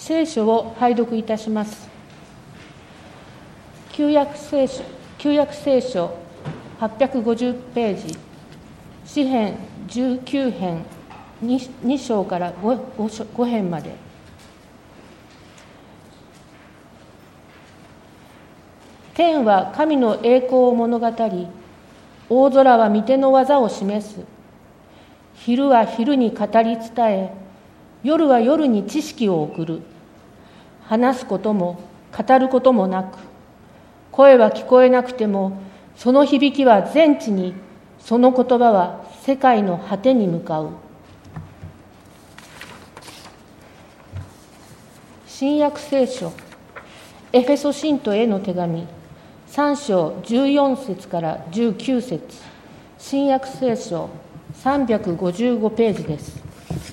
聖書を拝読いたします。旧約聖書850ページ、詩編19編 2章から 5編まで。天は神の栄光を物語り、大空は御手の技を示す。昼は昼に語り伝え、夜は夜に知識を送る。話すことも語ることもなく、声は聞こえなくても、その響きは全地に、その言葉は世界の果てに向かう。新約聖書、エフェソ信徒への手紙、3章14節から19節、新約聖書355ページです。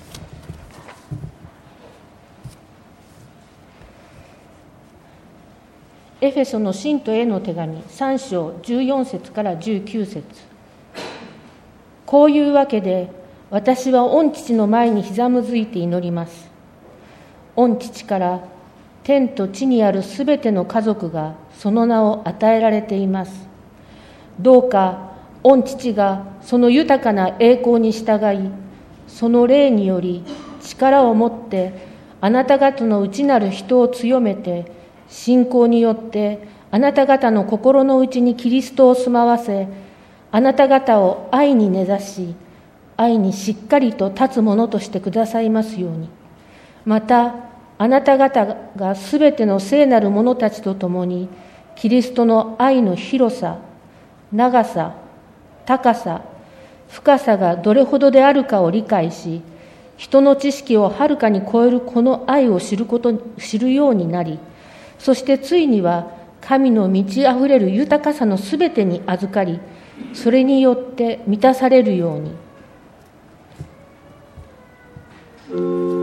エフェソの信徒への手紙3章14節から19節。こういうわけで、私は御父の前にひざむずいて祈ります。御父から天と地にあるすべての家族がその名を与えられています。どうか御父がその豊かな栄光に従い、その霊により力を持ってあなた方の内なる人を強めて、信仰によってあなた方の心の内にキリストを住まわせ、あなた方を愛に根ざし、愛にしっかりと立つものとしてくださいますように。またあなた方がすべての聖なる者たちと共に、キリストの愛の広さ、長さ、高さ、深さがどれほどであるかを理解し、人の知識をはるかに超えるこの愛を知るようになり、そしてついには神の満ちあふれる豊かさのすべてに預かり、それによって満たされるように。